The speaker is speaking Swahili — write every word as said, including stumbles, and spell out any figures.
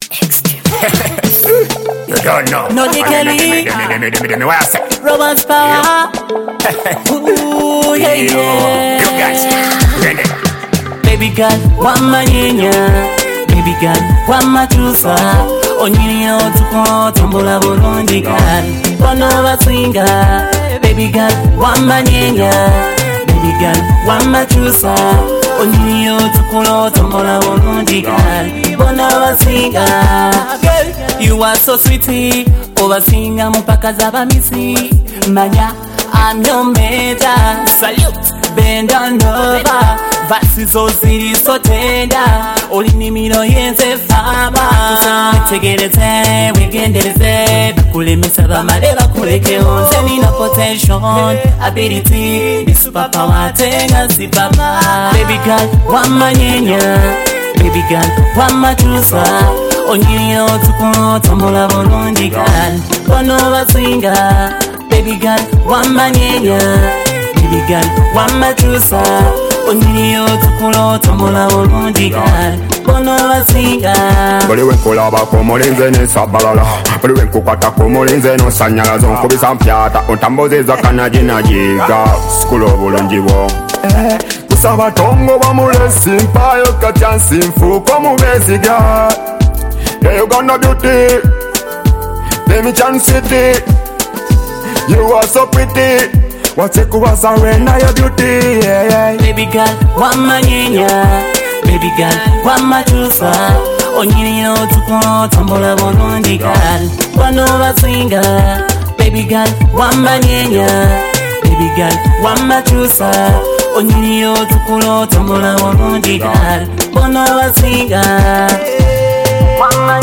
You don't know. No the Kelly. Romance power. Ooh, yeah, yeah. You guys. Baby girl, wama nyenya. Baby girl, wama chusa. Onyinyo tuko tombola bulungi girl. Bono basinga. Baby girl, wama nyenya. Baby girl, wama chusa. Onyinyo tuko tombola bulungi girl. Bono basinga. Girl, you are so sweetie. Obasinga mpaka zaba misi. Manya, I'm your major. Salute, bend on over. Vasi zo ziri so tenda. Olini mino yenze fama. Tegereze, wegendereze. Bakule misaba maleba kuleke onze. Nina potential, ability. Ni superpower, tenga si papa. Baby girl, wama nyenya. Baby girl, wama chusa. Onyinyo tuko tombola bulungi girl. Bono basinga. Baby girl, wama nyenya. Baby girl, wama chusa. Onyinyo tuko tombola bulungi girl. Bono basinga. Buli wenkola bakomolinze ne sabalala. Buli wenkukata komolinze no sanyala zonko bisampyata. Ontambozeza kanajina jiga. Skulo bulungi bo. Kusaba tongo bamulesi mpayo katyansi mfuko mubesiga. Yeah, you got no beauty. Let me chance city. You are so pretty. What's it cool as now your beauty? Yeah, yeah. Baby girl, wama nyenya. Baby girl, wama chusa. Onyinyo tuko tombola bulungi girl. Bono basinga. Baby girl, wama nyenya. Baby girl, wama chusa. Onyinyo tuko tombola bulungi girl. Bono basinga. Wama